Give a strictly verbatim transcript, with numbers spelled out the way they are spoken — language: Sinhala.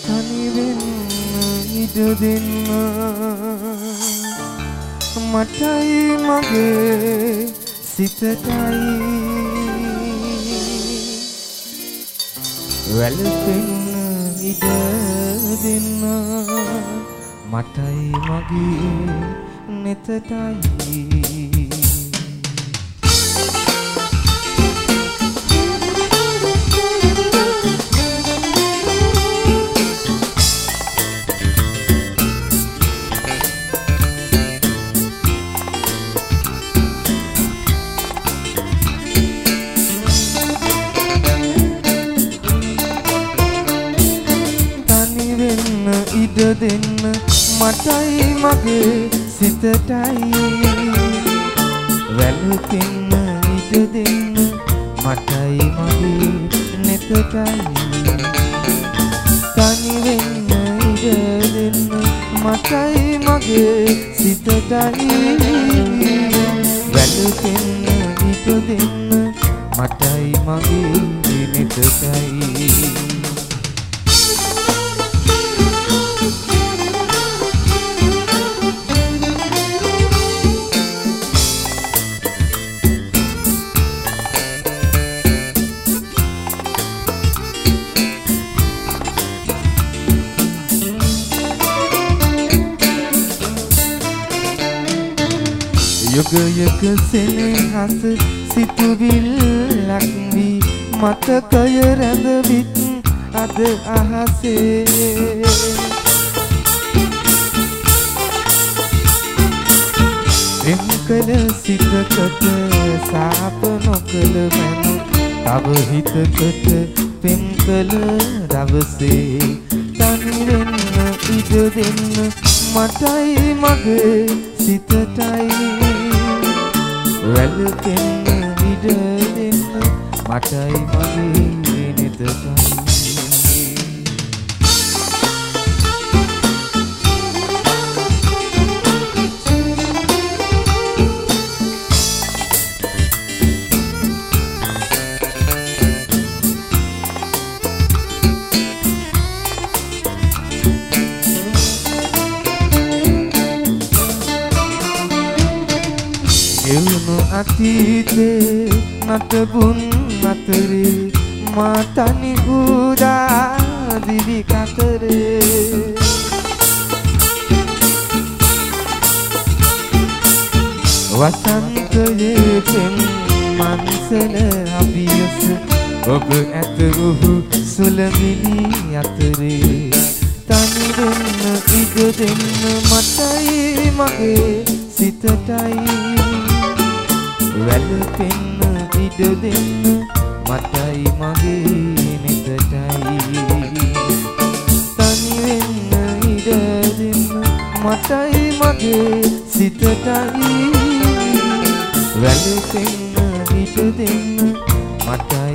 තනි වෙන්න ඉඩ දෙන්න මටයි මගේ සිතටයි වැළපෙන්න ඉඩ දෙන්න මටයි මගේ නෙතටයි ඉඩ දෙන්න මටයි මගේ සිතටයි වැළපෙන්න ඉඩ දෙන්න මටයි මගේ නෙතටයි තනි වෙන්න ඉඩ දෙන්න මටයි මගේ සිතටයි වැළපෙන්න ඉඩ දෙන්න මටයි මගේ නෙතටයි යුගයක සෙනෙහස සිතුවිල්ලක් වී මතකය රැඳවිත් අද අහසේ එම්කල සිතකට සාප නොකළ මැන තව හිතකට පෙම්කල දවසේ තනි වෙන්න ඉඩ දෙන්න මටයි මගේ සිතටයි වැළපෙන්න ඉඩ දෙන්න මටයි මගේ නෙතටයි එවුණු අතීතේ නටබුන් අතරේ මා තනි උදා දිවි කතරේ වසන්තයේ පෙම් මන්සල අභියස ඔබ ඇත වූ සුලමිලි අතරේ තනි වෙන්න ඉඩ දෙන්න මටයි මගේ සිතටයි වැළපෙන්න ඉඩ දෙන්න මටයි මගේ නෙතටයි තනි වෙන්න ඉඩ දෙන්න මටයි මගේ සිතටයි වැළපෙන්න ඉඩ දෙන්න මටයි